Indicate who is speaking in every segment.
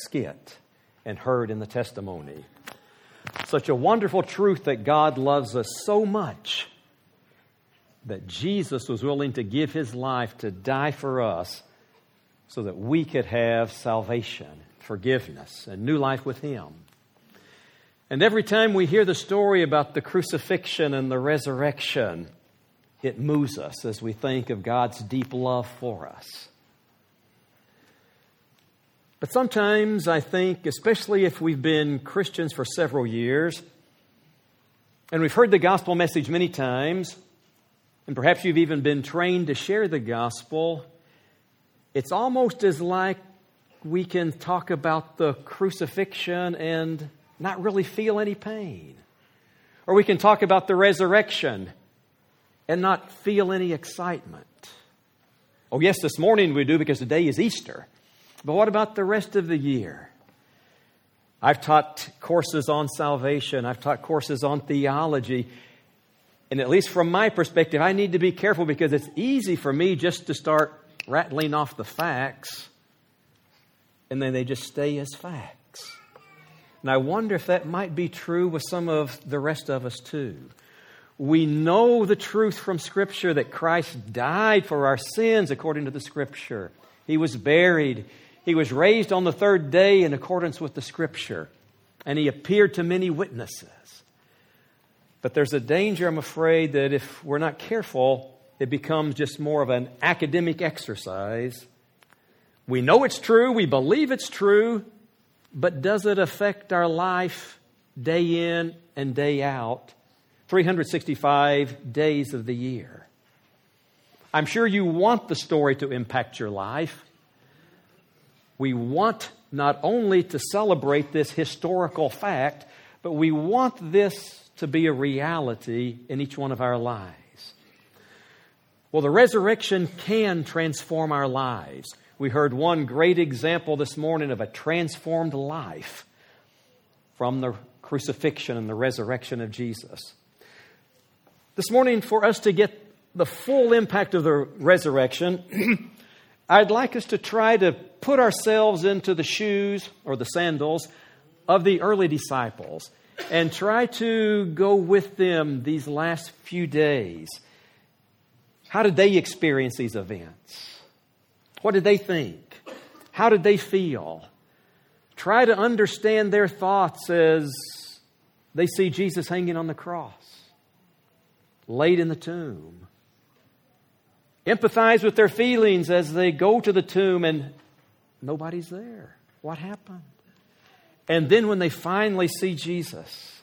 Speaker 1: skit and heard in the testimony. Such a wonderful truth that God loves us so much that Jesus was willing to give His life to die for us so that we could have salvation, forgiveness, and new life with Him. And every time we hear the story about the crucifixion and the resurrection, it moves us as we think of God's deep love for us. But sometimes I think, especially if we've been Christians for several years, and we've heard the gospel message many times, and perhaps you've even been trained to share the gospel, it's almost as like we can talk about the crucifixion and not really feel any pain. Or we can talk about the resurrection and not feel any excitement. Oh yes, this morning we do because today is Easter. But what about the rest of the year? I've taught courses on salvation. I've taught courses on theology. And at least from my perspective, I need to be careful because it's easy for me just to start rattling off the facts and then they just stay as facts. And I wonder if that might be true with some of the rest of us too. We know the truth from Scripture that Christ died for our sins according to the Scripture. He was buried. He was raised on the third day in accordance with the Scripture. And He appeared to many witnesses. But there's a danger, I'm afraid, that if we're not careful, it becomes just more of an academic exercise. We know it's true. We believe it's true. But does it affect our life day in and day out? 365 days of the year. I'm sure you want the story to impact your life. We want not only to celebrate this historical fact, but we want this to be a reality in each one of our lives. Well, the resurrection can transform our lives. We heard one great example this morning of a transformed life from the crucifixion and the resurrection of Jesus. This morning, for us to get the full impact of the resurrection, I'd like us to try to put ourselves into the shoes or the sandals of the early disciples and try to go with them these last few days. How did they experience these events? What did they think? How did they feel? Try to understand their thoughts as they see Jesus hanging on the cross, laid in the tomb. Empathize with their feelings as they go to the tomb and nobody's there. What happened? And then when they finally see Jesus,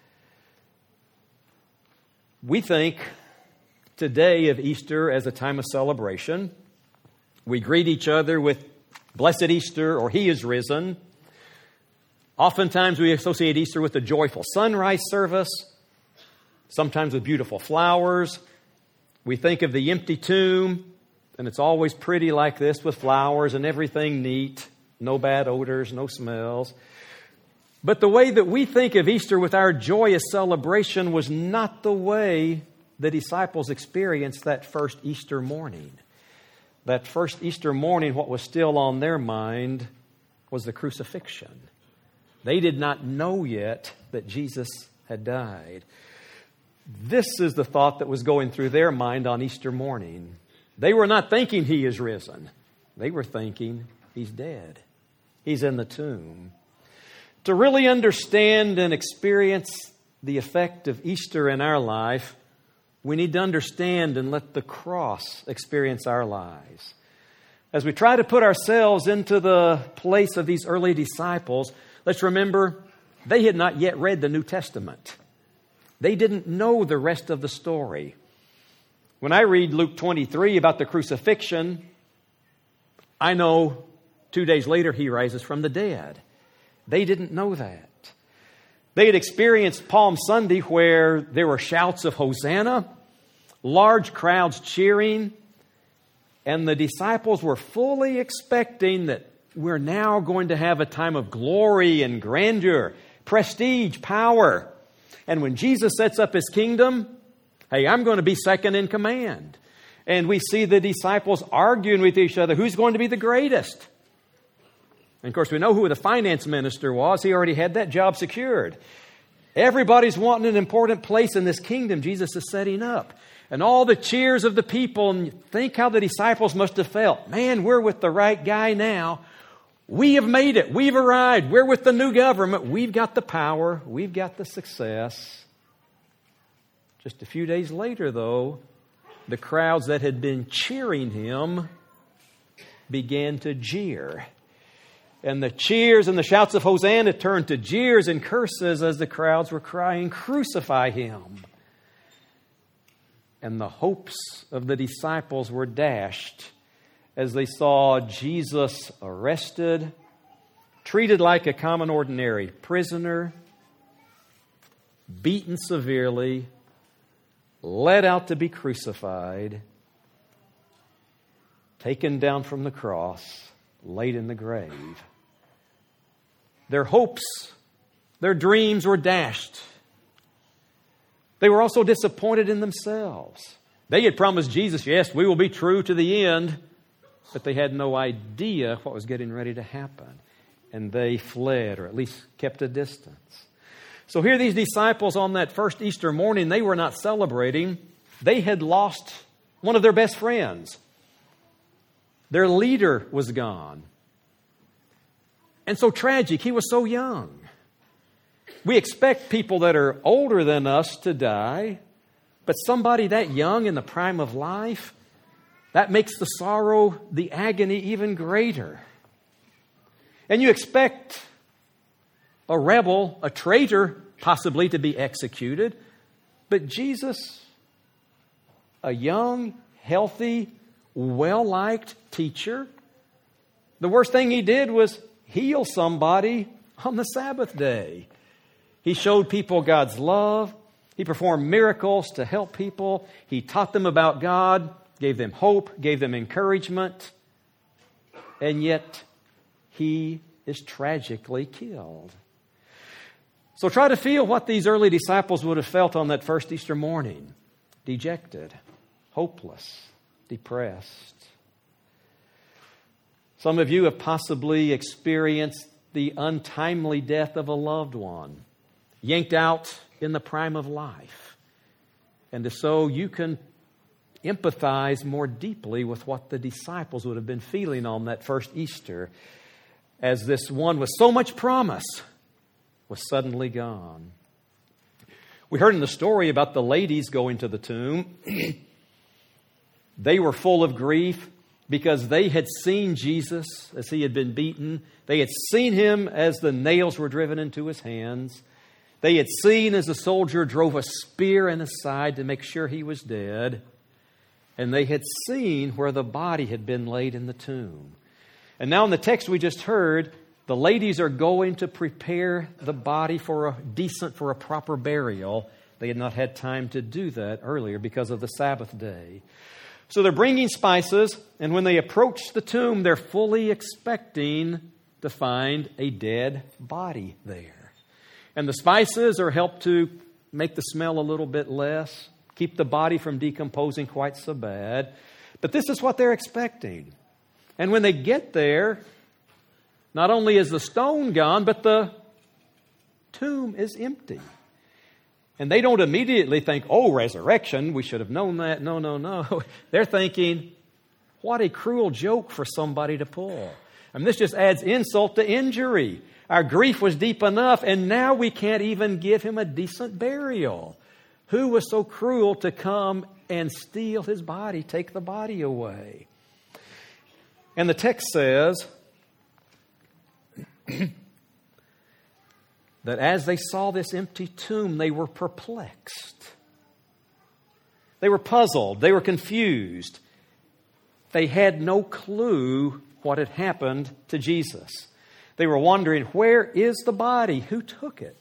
Speaker 1: we think today of Easter as a time of celebration. We greet each other with Blessed Easter or He is risen. Oftentimes we associate Easter with a joyful sunrise service, sometimes with beautiful flowers. We think of the empty tomb, and it's always pretty like this with flowers and everything neat, no bad odors, no smells. But the way that we think of Easter with our joyous celebration was not the way the disciples experienced that first Easter morning. That first Easter morning, what was still on their mind was the crucifixion. They did not know yet that Jesus had died. This is the thought that was going through their mind on Easter morning. They were not thinking He is risen. They were thinking He's dead. He's in the tomb. To really understand and experience the effect of Easter in our life, we need to understand and let the cross experience our lives. As we try to put ourselves into the place of these early disciples, let's remember they had not yet read the New Testament. They didn't know the rest of the story. When I read Luke 23 about the crucifixion, I know 2 days later He rises from the dead. They didn't know that. They had experienced Palm Sunday where there were shouts of Hosanna, large crowds cheering, and the disciples were fully expecting that we're now going to have a time of glory and grandeur, prestige, power. And when Jesus sets up His kingdom, hey, I'm going to be second in command. And we see the disciples arguing with each other, who's going to be the greatest? And of course, we know who the finance minister was. He already had that job secured. Everybody's wanting an important place in this kingdom Jesus is setting up. And all the cheers of the people, and think how the disciples must have felt. Man, we're with the right guy now. We have made it. We've arrived. We're with the new government. We've got the power. We've got the success. Just a few days later, though, the crowds that had been cheering him began to jeer. And the cheers and the shouts of Hosanna turned to jeers and curses as the crowds were crying, "Crucify him." And the hopes of the disciples were dashed as they saw Jesus arrested, treated like a common ordinary prisoner, beaten severely, led out to be crucified, taken down from the cross, laid in the grave. Their hopes, their dreams were dashed. They were also disappointed in themselves. They had promised Jesus, yes, we will be true to the end, but they had no idea what was getting ready to happen. And they fled, or at least kept a distance. So here these disciples on that first Easter morning, they were not celebrating. They had lost one of their best friends. Their leader was gone. And so tragic, he was so young. We expect people that are older than us to die, but somebody that young in the prime of life, that makes the sorrow, the agony even greater. And you expect a rebel, a traitor, possibly to be executed, but Jesus, a young, healthy, well-liked teacher, the worst thing he did was heal somebody on the Sabbath day. He showed people God's love. He performed miracles to help people. He taught them about God, gave them hope, gave them encouragement. And yet, he is tragically killed. So try to feel what these early disciples would have felt on that first Easter morning. Dejected, hopeless, depressed. Some of you have possibly experienced the untimely death of a loved one, yanked out in the prime of life. And so you can empathize more deeply with what the disciples would have been feeling on that first Easter, as this one with so much promise was suddenly gone. We heard in the story about the ladies going to the tomb. They were full of grief because they had seen Jesus as he had been beaten. They had seen him as the nails were driven into his hands. They had seen as the soldier drove a spear in his side to make sure he was dead. And they had seen where the body had been laid in the tomb. And now in the text we just heard, the ladies are going to prepare the body for a proper burial. They had not had time to do that earlier because of the Sabbath day. So they're bringing spices, and when they approach the tomb, they're fully expecting to find a dead body there. And the spices are helped to make the smell a little bit less, keep the body from decomposing quite so bad. But this is what they're expecting. And when they get there, not only is the stone gone, but the tomb is empty. And they don't immediately think, oh, resurrection, we should have known that. No. They're thinking, what a cruel joke for somebody to pull. I mean, this just adds insult to injury. Our grief was deep enough, and now we can't even give him a decent burial. Who was so cruel to come and steal his body, take the body away? And the text says that as they saw this empty tomb, they were perplexed. They were puzzled. They were confused. They had no clue what had happened to Jesus. They were wondering, where is the body? Who took it?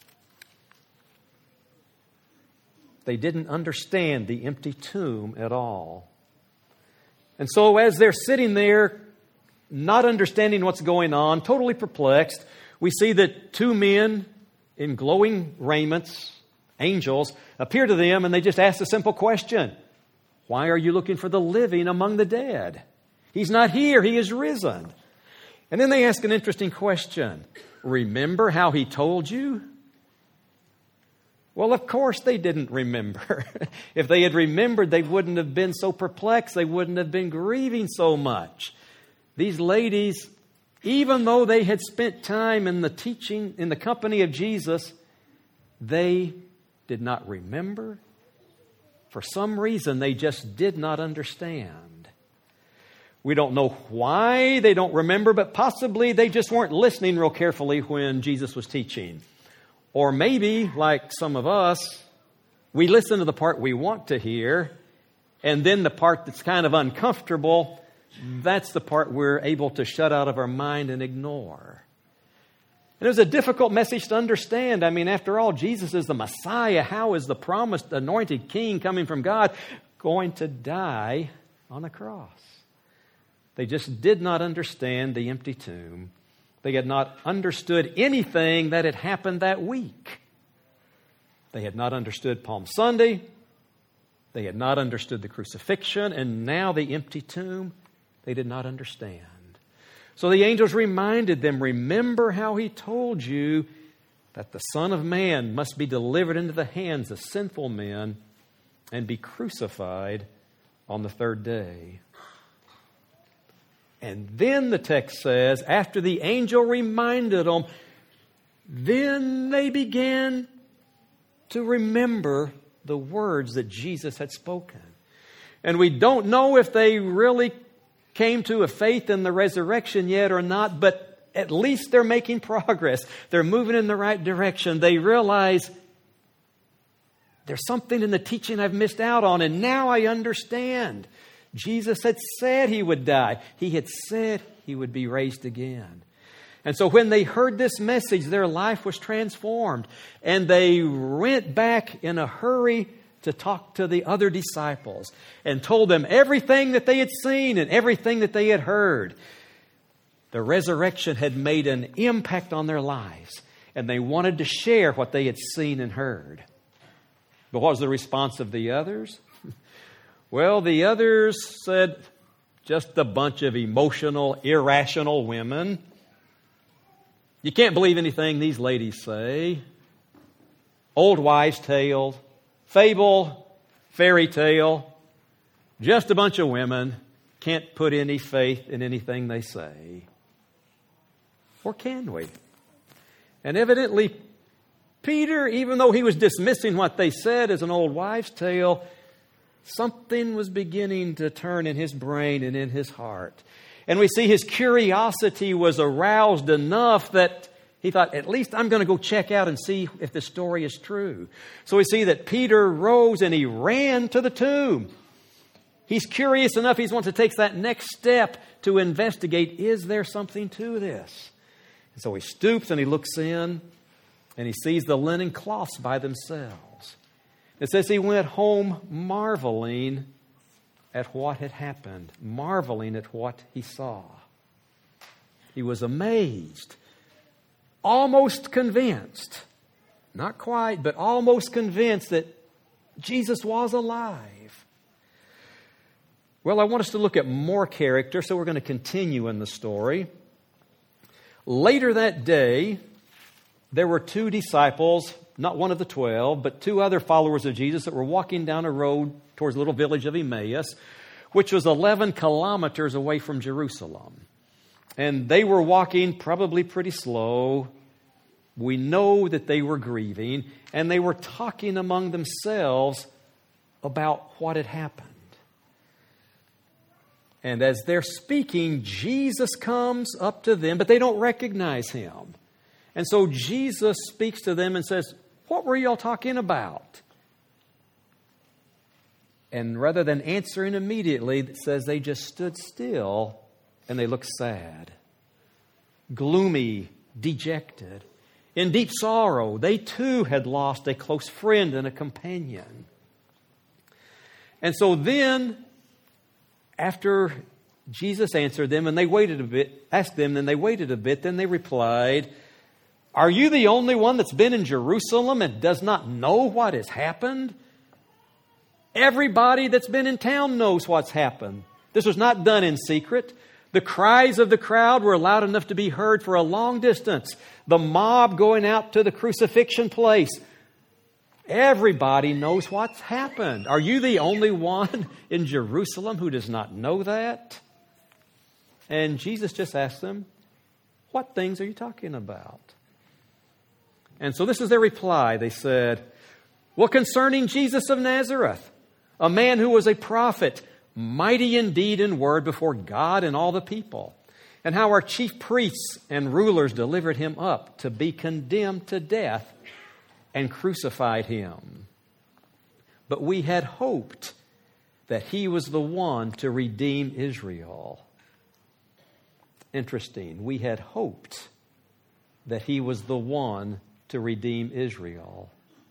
Speaker 1: They didn't understand the empty tomb at all. And so as they're sitting there, not understanding what's going on, totally perplexed, we see that two men in glowing raiments, angels, appear to them and they just ask a simple question. Why are you looking for the living among the dead? He's not here. He is risen. And then they ask an interesting question. Remember how he told you? Well, of course they didn't remember. If they had remembered, they wouldn't have been so perplexed. They wouldn't have been grieving so much. These ladies, even though they had spent time in the teaching, in the company of Jesus, they did not remember. For some reason, they just did not understand. We don't know why they don't remember, but possibly they just weren't listening real carefully when Jesus was teaching. Or maybe, like some of us, we listen to the part we want to hear, and then the part that's kind of uncomfortable, that's the part we're able to shut out of our mind and ignore. And it was a difficult message to understand. I mean, after all, Jesus is the Messiah. How is the promised anointed king coming from God going to die on a cross? They just did not understand the empty tomb. They had not understood anything that had happened that week. They had not understood Palm Sunday. They had not understood the crucifixion. And now the empty tomb, they did not understand. So the angels reminded them, remember how he told you that the Son of Man must be delivered into the hands of sinful men and be crucified on the third day. And then the text says, after the angel reminded them, then they began to remember the words that Jesus had spoken. And we don't know if they really came to a faith in the resurrection yet or not, but at least they're making progress. They're moving in the right direction. They realize there's something in the teaching I've missed out on, and now I understand. Jesus had said he would die. He had said he would be raised again. And so when they heard this message, their life was transformed. And they went back in a hurry to talk to the other disciples and told them everything that they had seen and everything that they had heard. The resurrection had made an impact on their lives, and they wanted to share what they had seen and heard. But what was the response of the others? Well, the others said, just a bunch of emotional, irrational women. You can't believe anything these ladies say. Old wives' tale, fable, fairy tale. Just a bunch of women. Can't put any faith in anything they say. Or can we? And evidently, Peter, even though he was dismissing what they said as an old wives' tale, something was beginning to turn in his brain and in his heart. And we see his curiosity was aroused enough that he thought, at least I'm going to go check out and see if the story is true. So we see that Peter rose and he ran to the tomb. He's curious enough, he wants to take that next step to investigate, is there something to this? And so he stoops and he looks in and he sees the linen cloths by themselves. It says he went home marveling at what had happened, marveling at what he saw. He was amazed, almost convinced, not quite, but almost convinced that Jesus was alive. Well, I want us to look at more character, so we're going to continue in the story. Later that day, there were two disciples, not one of the 12, but two other followers of Jesus that were walking down a road towards the little village of Emmaus, which was 11 kilometers away from Jerusalem. And they were walking probably pretty slow. We know that they were grieving, and they were talking among themselves about what had happened. And as they're speaking, Jesus comes up to them, but they don't recognize him. And so Jesus speaks to them and says, what were y'all talking about? And rather than answering immediately, it says they just stood still and they looked sad, gloomy, dejected. In deep sorrow, they too had lost a close friend and a companion. And so then, after Jesus answered them and they waited a bit, asked them, and they waited a bit, then they replied, are you the only one that's been in Jerusalem and does not know what has happened? Everybody that's been in town knows what's happened. This was not done in secret. The cries of the crowd were loud enough to be heard for a long distance. The mob going out to the crucifixion place. Everybody knows what's happened. Are you the only one in Jerusalem who does not know that? And Jesus just asked them, what things are you talking about? And so this is their reply. They said, well, concerning Jesus of Nazareth, a man who was a prophet, mighty in deed and word before God and all the people, and how our chief priests and rulers delivered him up to be condemned to death and crucified him. But we had hoped that he was the one to redeem Israel. Interesting. We had hoped that he was the one to redeem Israel.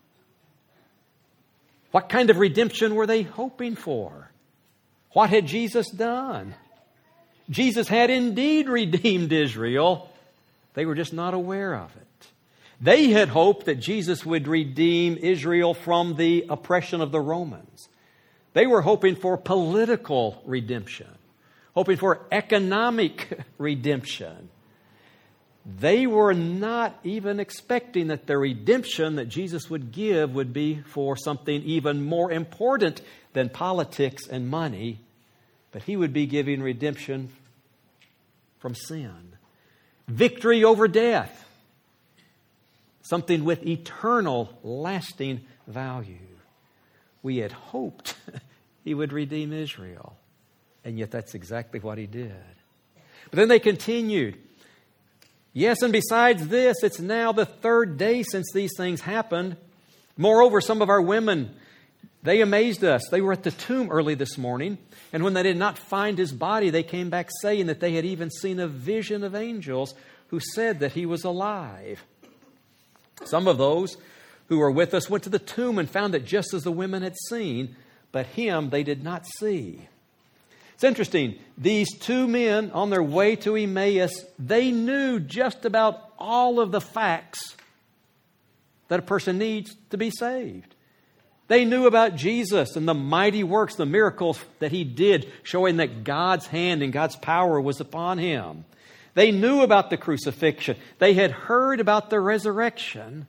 Speaker 1: What kind of redemption were they hoping for? What had Jesus done? Jesus had indeed redeemed Israel. They were just not aware of it. They had hoped that Jesus would redeem Israel from the oppression of the Romans. They were hoping for political redemption, hoping for economic redemption. They were not even expecting that the redemption that Jesus would give would be for something even more important than politics and money, but he would be giving redemption from sin, victory over death, something with eternal, lasting value. We had hoped he would redeem Israel, and yet that's exactly what he did. But then they continued. Yes, and besides this, it's now the third day since these things happened. Moreover, some of our women, they amazed us. They were at the tomb early this morning, and when they did not find his body, they came back saying that they had even seen a vision of angels who said that he was alive. Some of those who were with us went to the tomb and found it just as the women had seen, but him they did not see. It's interesting. These two men on their way to Emmaus, they knew just about all of the facts that a person needs to be saved. They knew about Jesus and the mighty works, the miracles that he did, showing that God's hand and God's power was upon him. They knew about the crucifixion. They had heard about the resurrection,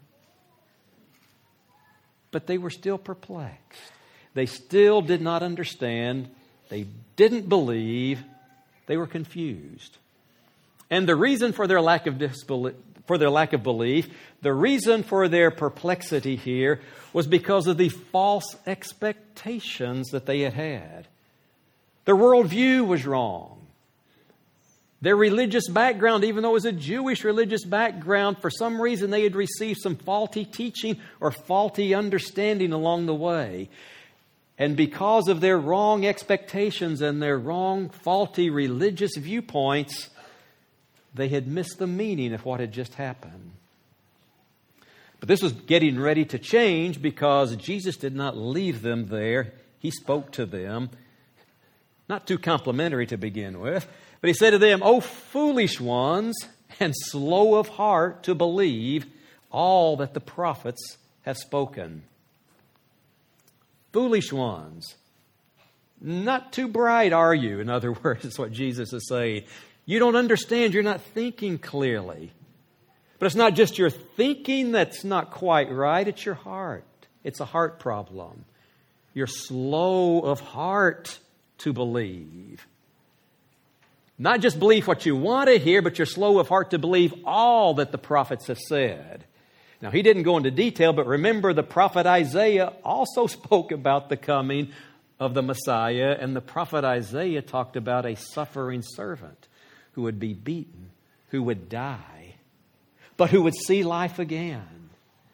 Speaker 1: but they were still perplexed. They still did not understand. They didn't believe. They were confused. And the reason for their lack of belief, the reason for their perplexity here was because of the false expectations that they had had. Their worldview was wrong. Their religious background, even though it was a Jewish religious background, for some reason they had received some faulty teaching or faulty understanding along the way. And because of their wrong expectations and their wrong, faulty religious viewpoints, they had missed the meaning of what had just happened. But this was getting ready to change because Jesus did not leave them there. He spoke to them. Not too complimentary to begin with. But he said to them, "O foolish ones, and slow of heart to believe all that the prophets have spoken." Foolish ones. Not too bright, are you? In other words, is what Jesus is saying. You don't understand. You're not thinking clearly. But it's not just your thinking that's not quite right. It's your heart. It's a heart problem. You're slow of heart to believe. Not just believe what you want to hear, but you're slow of heart to believe all that the prophets have said. Now, he didn't go into detail, but remember the prophet Isaiah also spoke about the coming of the Messiah, and the prophet Isaiah talked about a suffering servant who would be beaten, who would die, but who would see life again.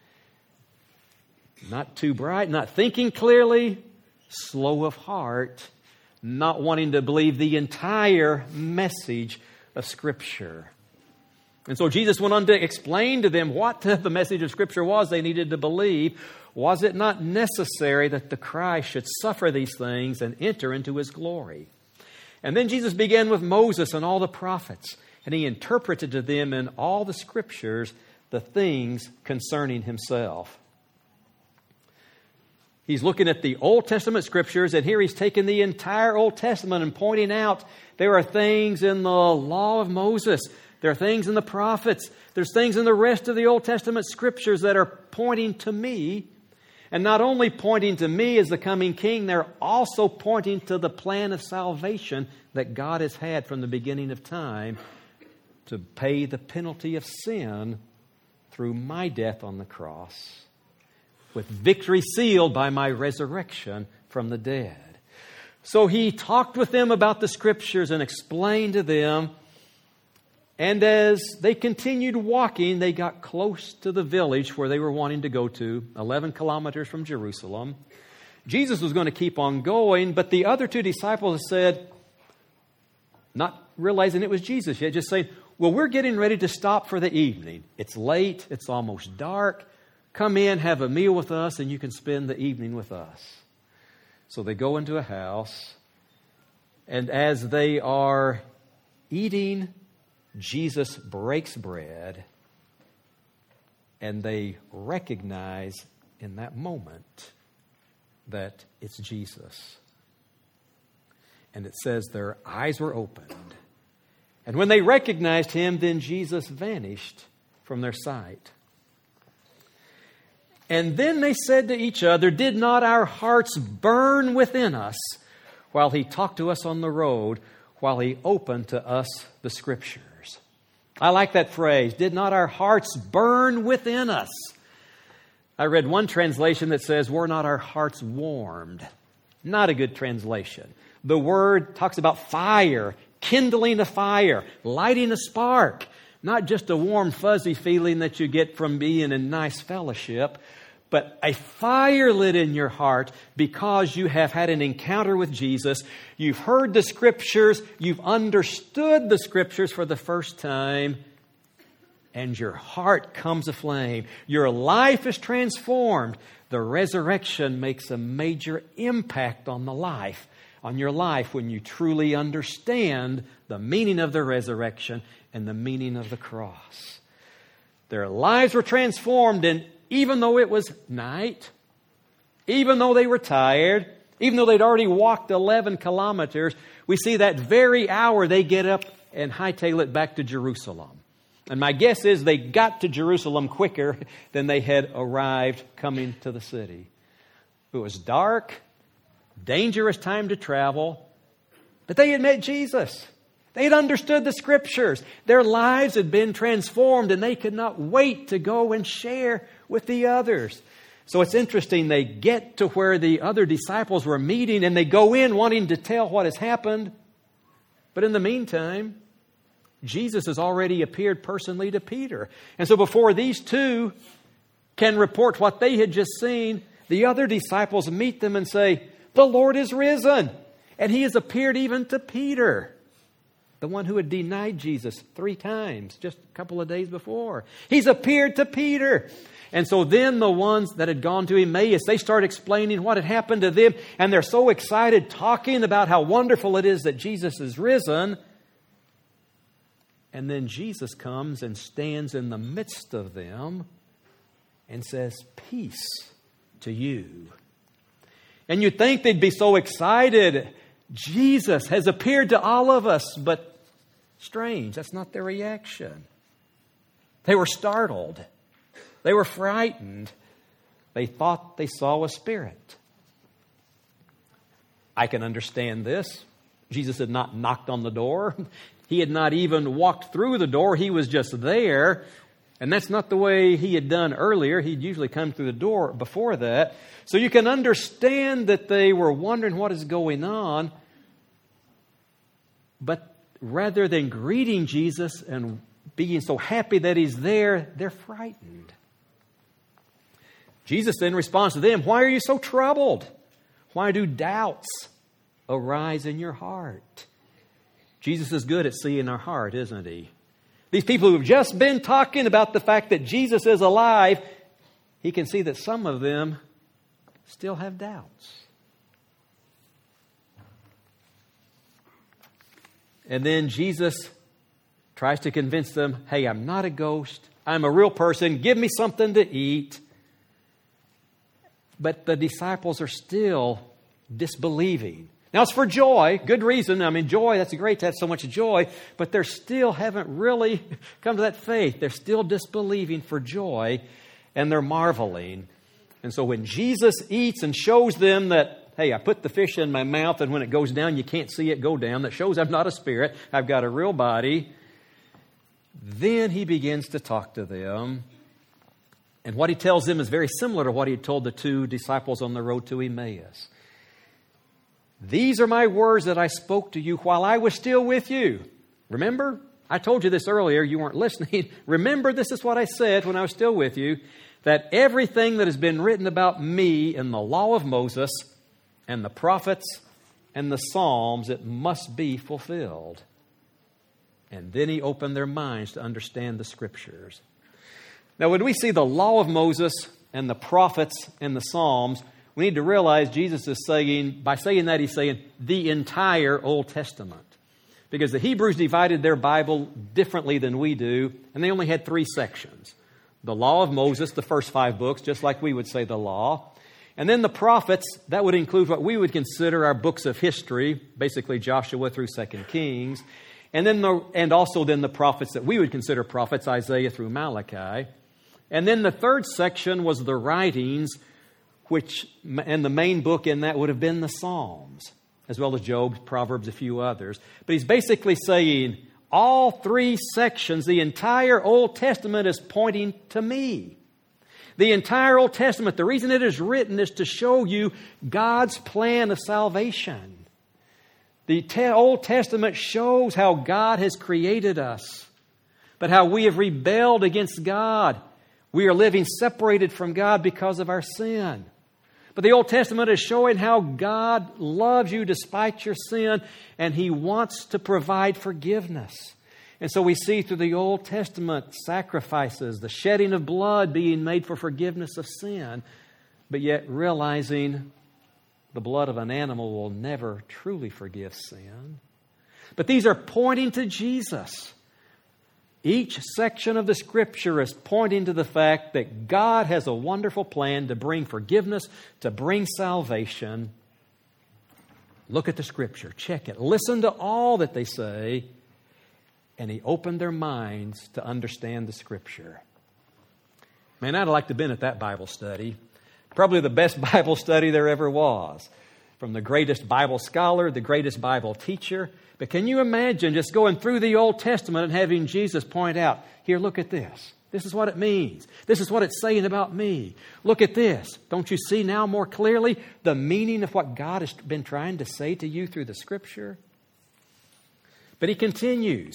Speaker 1: Not too bright, not thinking clearly, slow of heart, not wanting to believe the entire message of Scripture. And so Jesus went on to explain to them what the message of Scripture was they needed to believe. Was it not necessary that the Christ should suffer these things and enter into his glory? And then Jesus began with Moses and all the prophets, and he interpreted to them in all the Scriptures the things concerning himself. He's looking at the Old Testament Scriptures, and here he's taking the entire Old Testament and pointing out there are things in the law of Moses. There are things in the prophets. There's things in the rest of the Old Testament Scriptures that are pointing to me. And not only pointing to me as the coming King, they're also pointing to the plan of salvation that God has had from the beginning of time to pay the penalty of sin through my death on the cross, with victory sealed by my resurrection from the dead. So he talked with them about the Scriptures and explained to them. And as they continued walking, they got close to the village where they were wanting to go to, 11 kilometers from Jerusalem. Jesus was going to keep on going, but the other two disciples said, not realizing it was Jesus yet, just saying, well, we're getting ready to stop for the evening. It's late. It's almost dark. Come in, have a meal with us, and you can spend the evening with us. So they go into a house, and as they are eating, Jesus breaks bread, and they recognize in that moment that it's Jesus. And it says their eyes were opened. And when they recognized Him, then Jesus vanished from their sight. And then they said to each other, did not our hearts burn within us while He talked to us on the road, while He opened to us the Scriptures? I like that phrase, did not our hearts burn within us? I read one translation that says, were not our hearts warmed? Not a good translation. The word talks about fire, kindling a fire, lighting a spark. Not just a warm, fuzzy feeling that you get from being in nice fellowship, but a fire lit in your heart because you have had an encounter with Jesus. You've heard the Scriptures. You've understood the Scriptures for the first time. And your heart comes aflame. Your life is transformed. The resurrection makes a major impact on your life when you truly understand the meaning of the resurrection and the meaning of the cross. Their lives were transformed, and even though it was night, even though they were tired, even though they'd already walked 11 kilometers, we see that very hour they get up and hightail it back to Jerusalem. And my guess is they got to Jerusalem quicker than they had arrived coming to the city. It was dark, dangerous time to travel, but they had met Jesus. They had understood the Scriptures. Their lives had been transformed, and they could not wait to go and share with the others. So it's interesting, they get to where the other disciples were meeting, and they go in wanting to tell what has happened. But in the meantime, Jesus has already appeared personally to Peter. And so before these two can report what they had just seen, the other disciples meet them and say, the Lord is risen. And He has appeared even to Peter, the one who had denied Jesus 3 times just a couple of days before. He's appeared to Peter. And so then the ones that had gone to Emmaus, they start explaining what had happened to them. And they're so excited, talking about how wonderful it is that Jesus is risen. And then Jesus comes and stands in the midst of them and says, peace to you. And you'd think they'd be so excited. Jesus has appeared to all of us, but strange, that's not their reaction. They were startled. They were frightened. They thought they saw a spirit. I can understand this. Jesus had not knocked on the door. He had not even walked through the door. He was just there. And that's not the way He had done earlier. He'd usually come through the door before that. So you can understand that they were wondering what is going on. But rather than greeting Jesus and being so happy that He's there, they're frightened. Jesus then responds to them, why are you so troubled? Why do doubts arise in your heart? Jesus is good at seeing our heart, isn't He? These people who've just been talking about the fact that Jesus is alive, He can see that some of them still have doubts. And then Jesus tries to convince them, hey, I'm not a ghost. I'm a real person. Give me something to eat. But the disciples are still disbelieving. Now, it's for joy, good reason. I mean, joy, that's great to have so much joy, but they still haven't really come to that faith. They're still disbelieving for joy, and they're marveling. And so when Jesus eats and shows them that, hey, I put the fish in my mouth, and when it goes down, you can't see it go down, that shows I'm not a spirit, I've got a real body, then He begins to talk to them. And what He tells them is very similar to what He had told the two disciples on the road to Emmaus. These are my words that I spoke to you while I was still with you. Remember? I told you this earlier. You weren't listening. Remember, this is what I said when I was still with you, that everything that has been written about me in the law of Moses and the prophets and the Psalms, it must be fulfilled. And then He opened their minds to understand the Scriptures. Now, when we see the law of Moses and the prophets and the Psalms, we need to realize Jesus is saying, by saying that, He's saying the entire Old Testament. Because the Hebrews divided their Bible differently than we do, and they only had 3 sections. The law of Moses, the first 5 books, just like we would say the law. And then the prophets, that would include what we would consider our books of history, basically Joshua through 2 Kings. And also the prophets that we would consider prophets, Isaiah through Malachi. And then the third section was the writings, and the main book in that would have been the Psalms, as well as Job, Proverbs, a few others. But he's basically saying all 3 sections, the entire Old Testament is pointing to me. The entire Old Testament, the reason it is written is to show you God's plan of salvation. The Old Testament shows how God has created us, but how we have rebelled against God. We are living separated from God because of our sin. But the Old Testament is showing how God loves you despite your sin, and He wants to provide forgiveness. And so we see through the Old Testament sacrifices, the shedding of blood being made for forgiveness of sin, but yet realizing the blood of an animal will never truly forgive sin. But these are pointing to Jesus. Each section of the Scripture is pointing to the fact that God has a wonderful plan to bring forgiveness, to bring salvation. Look at the Scripture. Check it. Listen to all that they say. And He opened their minds to understand the Scripture. Man, I'd like to have been at that Bible study. Probably the best Bible study there ever was. From the greatest Bible scholar, the greatest Bible teacher. But can you imagine just going through the Old Testament and having Jesus point out, here, look at this. This is what it means. This is what it's saying about me. Look at this. Don't you see now more clearly the meaning of what God has been trying to say to you through the Scripture? But He continues.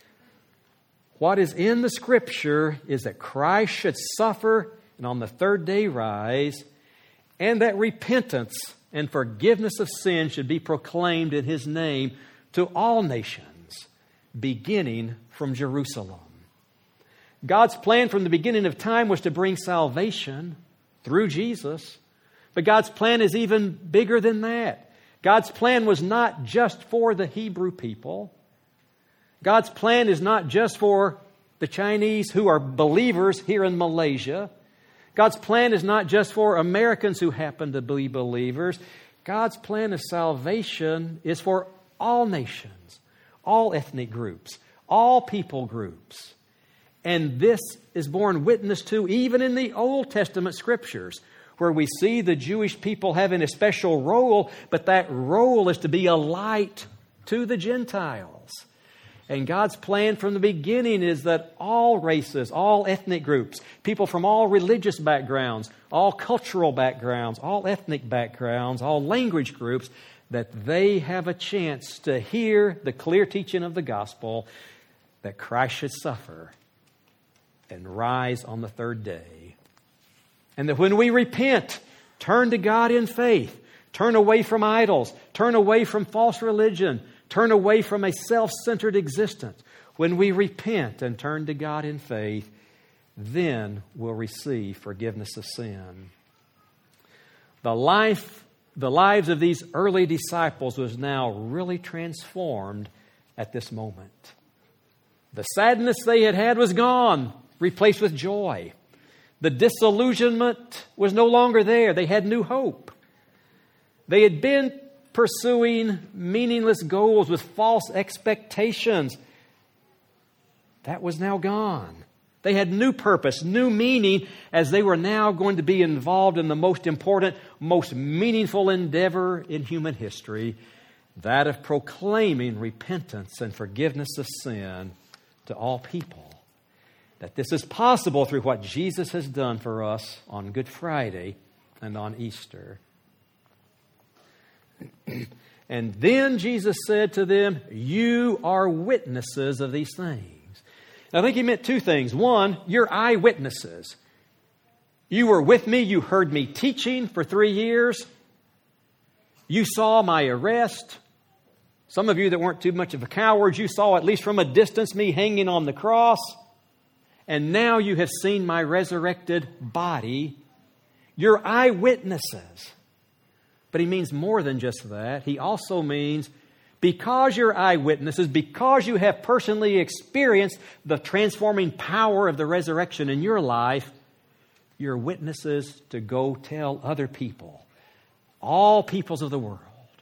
Speaker 1: What is in the Scripture is that Christ should suffer and on the 3rd day rise, and that repentance and forgiveness of sin should be proclaimed in His name to all nations, beginning from Jerusalem. God's plan from the beginning of time was to bring salvation through Jesus. But God's plan is even bigger than that. God's plan was not just for the Hebrew people. God's plan is not just for the Chinese who are believers here in Malaysia. God's plan is not just for Americans who happen to be believers. God's plan of salvation is for all nations, all ethnic groups, all people groups. And this is borne witness to even in the Old Testament Scriptures, where we see the Jewish people having a special role, but that role is to be a light to the Gentiles. And God's plan from the beginning is that all races, all ethnic groups, people from all religious backgrounds, all cultural backgrounds, all ethnic backgrounds, all language groups, that they have a chance to hear the clear teaching of the gospel that Christ should suffer and rise on the 3rd day. And that when we repent, turn to God in faith, turn away from idols, turn away from false religion, turn away from a self-centered existence. When we repent and turn to God in faith, then we'll receive forgiveness of sin. The lives of these early disciples was now really transformed at this moment. The sadness they had was gone, replaced with joy. The disillusionment was no longer there. They had new hope. They had been pursuing meaningless goals with false expectations. That was now gone. They had new purpose, new meaning, as they were now going to be involved in the most important, most meaningful endeavor in human history, that of proclaiming repentance and forgiveness of sin to all people. That this is possible through what Jesus has done for us on Good Friday and on Easter. And then Jesus said to them, "You are witnesses of these things." I think He meant two things. One, you're eyewitnesses. You were with me. You heard me teaching for 3 years. You saw my arrest. Some of you that weren't too much of a coward, you saw at least from a distance me hanging on the cross. And now you have seen my resurrected body. You're eyewitnesses. But He means more than just that. He also means because you're eyewitnesses, because you have personally experienced the transforming power of the resurrection in your life, you're witnesses to go tell other people, all peoples of the world.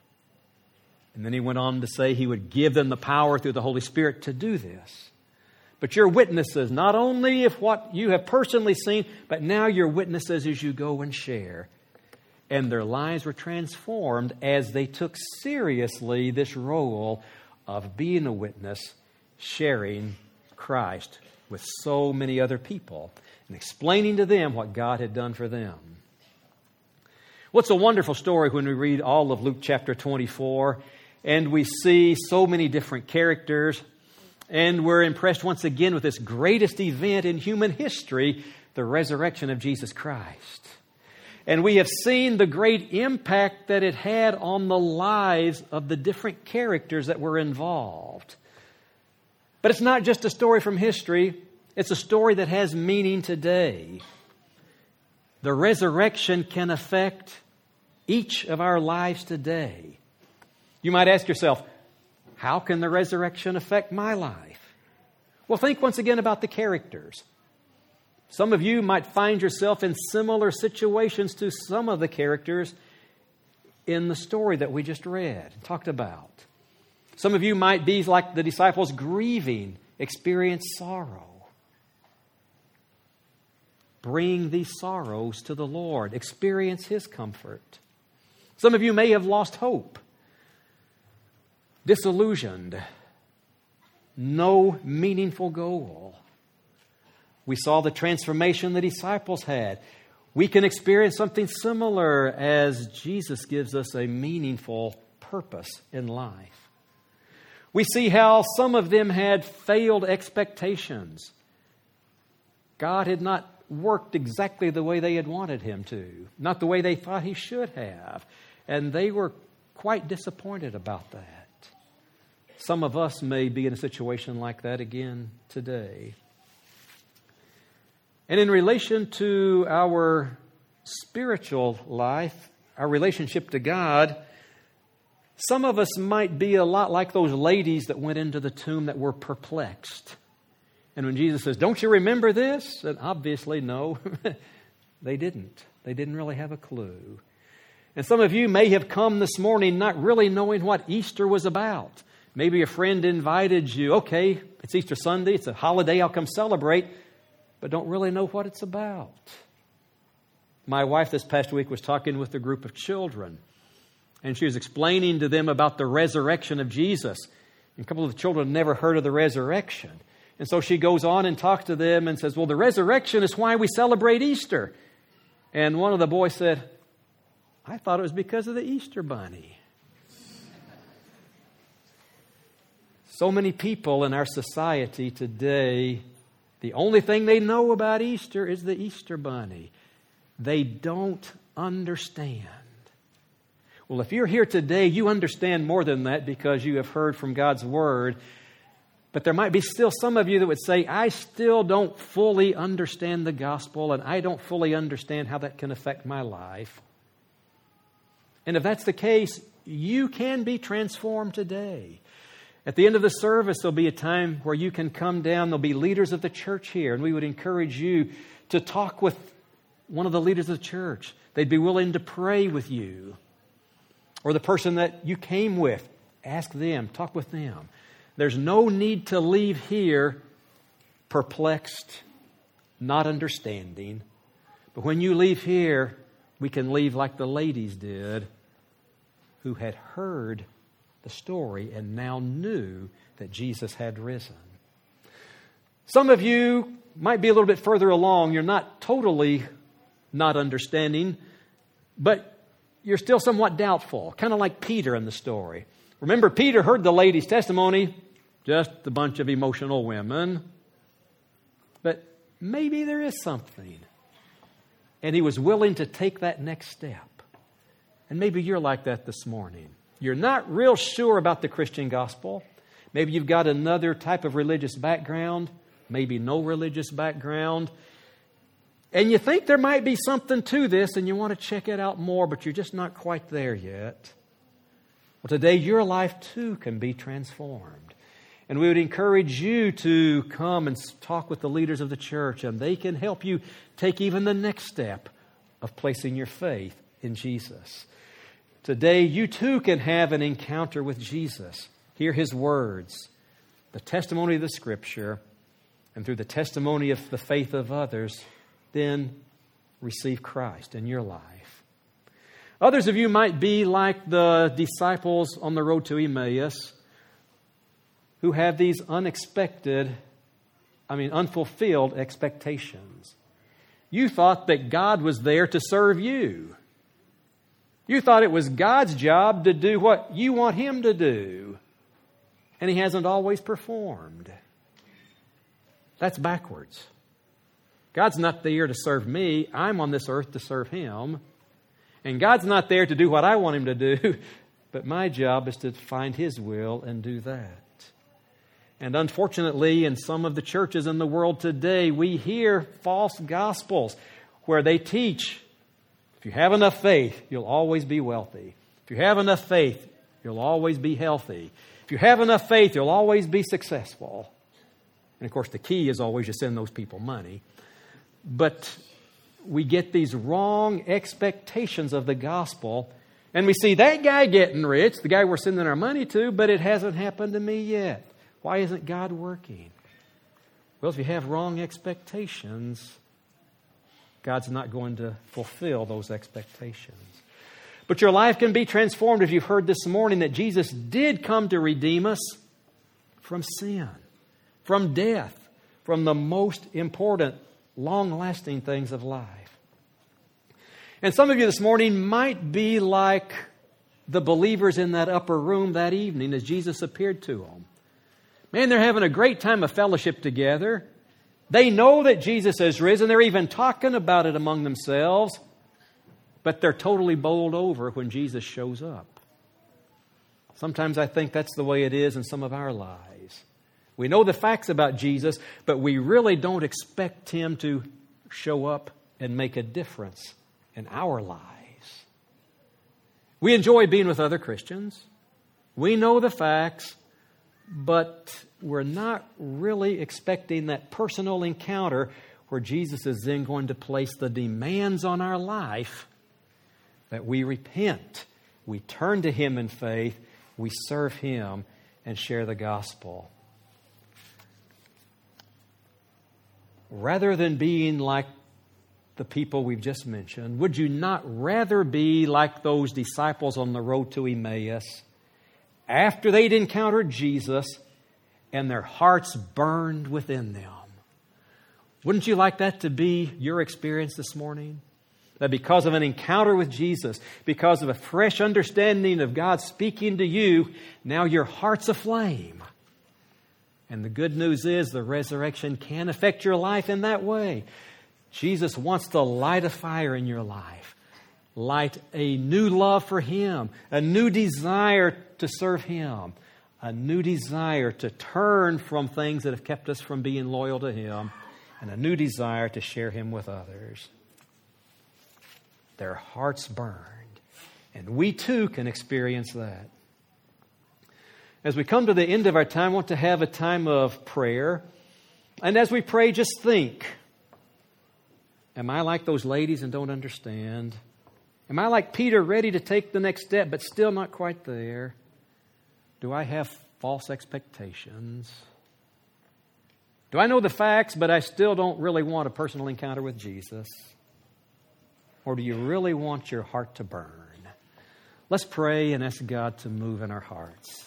Speaker 1: And then He went on to say He would give them the power through the Holy Spirit to do this. But you're witnesses not only of what you have personally seen, but now you're witnesses as you go and share. And their lives were transformed as they took seriously this role of being a witness, sharing Christ with so many other people and explaining to them what God had done for them. Well, it's a wonderful story when we read all of Luke chapter 24 and we see so many different characters, and we're impressed once again with this greatest event in human history, the resurrection of Jesus Christ. And we have seen the great impact that it had on the lives of the different characters that were involved. But it's not just a story from history. It's a story that has meaning today. The resurrection can affect each of our lives today. You might ask yourself, how can the resurrection affect my life? Well, think once again about the characters. Some of you might find yourself in similar situations to some of the characters in the story that we just read and talked about. Some of you might be like the disciples, grieving, experience sorrow. Bring these sorrows to the Lord. Experience His comfort. Some of you may have lost hope, disillusioned, no meaningful goal. We saw the transformation the disciples had. We can experience something similar as Jesus gives us a meaningful purpose in life. We see how some of them had failed expectations. God had not worked exactly the way they had wanted Him to, not the way they thought He should have. And they were quite disappointed about that. Some of us may be in a situation like that again today. And in relation to our spiritual life, our relationship to God, some of us might be a lot like those ladies that went into the tomb that were perplexed. And when Jesus says, "Don't you remember this?" And obviously, no, they didn't. They didn't really have a clue. And some of you may have come this morning not really knowing what Easter was about. Maybe a friend invited you, okay, it's Easter Sunday, it's a holiday, I'll come celebrate, but don't really know what it's about. My wife this past week was talking with a group of children, and she was explaining to them about the resurrection of Jesus. And a couple of the children had never heard of the resurrection. And so she goes on and talks to them and says, well, the resurrection is why we celebrate Easter. And one of the boys said, I thought it was because of the Easter bunny. So many people in our society today, the only thing they know about Easter is the Easter bunny. They don't understand. Well, if you're here today, you understand more than that because you have heard from God's Word. But there might be still some of you that would say, I still don't fully understand the gospel, and I don't fully understand how that can affect my life. And if that's the case, you can be transformed today. At the end of the service, there'll be a time where you can come down. There'll be leaders of the church here, and we would encourage you to talk with one of the leaders of the church. They'd be willing to pray with you. Or the person that you came with, ask them, talk with them. There's no need to leave here perplexed, not understanding. But when you leave here, we can leave like the ladies did, who had heard the story and now knew that Jesus had risen. Some of you might be a little bit further along. You're not totally not understanding, but you're still somewhat doubtful, kind of like Peter in the story. Remember, Peter heard the lady's testimony, just a bunch of emotional women. But maybe there is something. And he was willing to take that next step. And maybe you're like that this morning. You're not real sure about the Christian gospel. Maybe you've got another type of religious background, maybe no religious background. And you think there might be something to this and you want to check it out more, but you're just not quite there yet. Well, today your life too can be transformed. And we would encourage you to come and talk with the leaders of the church, and they can help you take even the next step of placing your faith in Jesus. Today, you too can have an encounter with Jesus. Hear His words, the testimony of the Scripture, and through the testimony of the faith of others, then receive Christ in your life. Others of you might be like the disciples on the road to Emmaus, who have these unfulfilled expectations. You thought that God was there to serve you. You thought it was God's job to do what you want Him to do. And He hasn't always performed. That's backwards. God's not there to serve me. I'm on this earth to serve Him. And God's not there to do what I want Him to do. But my job is to find His will and do that. And unfortunately, in some of the churches in the world today, we hear false gospels where they teach, if you have enough faith, you'll always be wealthy. If you have enough faith, you'll always be healthy. If you have enough faith, you'll always be successful. And of course, the key is always to send those people money. But we get these wrong expectations of the gospel, and we see that guy getting rich, the guy we're sending our money to, but it hasn't happened to me yet. Why isn't God working? Well, if you have wrong expectations, God's not going to fulfill those expectations. But your life can be transformed if you've heard this morning that Jesus did come to redeem us from sin, from death, from the most important, long-lasting things of life. And some of you this morning might be like the believers in that upper room that evening as Jesus appeared to them. Man, they're having a great time of fellowship together. They know that Jesus has risen. They're even talking about it among themselves. But they're totally bowled over when Jesus shows up. Sometimes I think that's the way it is in some of our lives. We know the facts about Jesus, but we really don't expect Him to show up and make a difference in our lives. We enjoy being with other Christians. We know the facts. But we're not really expecting that personal encounter where Jesus is then going to place the demands on our life that we repent, we turn to Him in faith, we serve Him, and share the gospel. Rather than being like the people we've just mentioned, would you not rather be like those disciples on the road to Emmaus? After they'd encountered Jesus and their hearts burned within them. Wouldn't you like that to be your experience this morning? That because of an encounter with Jesus, because of a fresh understanding of God speaking to you, now your heart's aflame. And the good news is the resurrection can affect your life in that way. Jesus wants to light a fire in your life. Light a new love for Him, a new desire to serve Him, a new desire to turn from things that have kept us from being loyal to Him, and a new desire to share Him with others. Their hearts burned, and we too can experience that. As we come to the end of our time, I want to have a time of prayer. And as we pray, just think, am I like those ladies and don't understand? Am I like Peter, ready to take the next step, but still not quite there? Do I have false expectations? Do I know the facts, but I still don't really want a personal encounter with Jesus? Or do you really want your heart to burn? Let's pray and ask God to move in our hearts.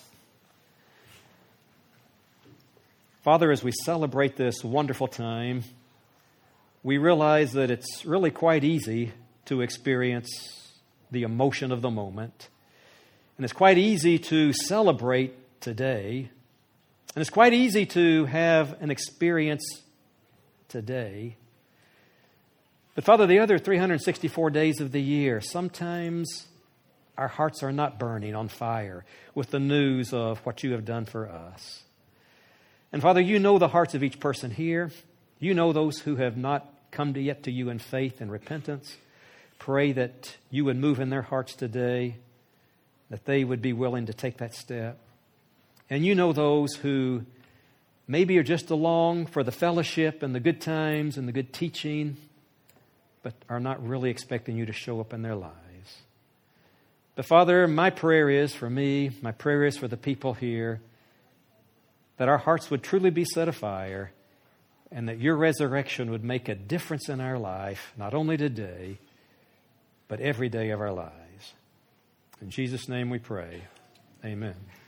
Speaker 1: Father, as we celebrate this wonderful time, we realize that it's really quite easy to experience the emotion of the moment. And it's quite easy to celebrate today. And it's quite easy to have an experience today. But Father, the other 364 days of the year, sometimes our hearts are not burning on fire with the news of what you have done for us. And Father, you know the hearts of each person here. You know those who have not come yet to you in faith and repentance. Pray that you would move in their hearts today, that they would be willing to take that step. And you know those who maybe are just along for the fellowship and the good times and the good teaching, but are not really expecting you to show up in their lives. But Father, my prayer is for me, my prayer is for the people here, that our hearts would truly be set afire and that your resurrection would make a difference in our life, not only today, but every day of our lives. In Jesus' name we pray. Amen.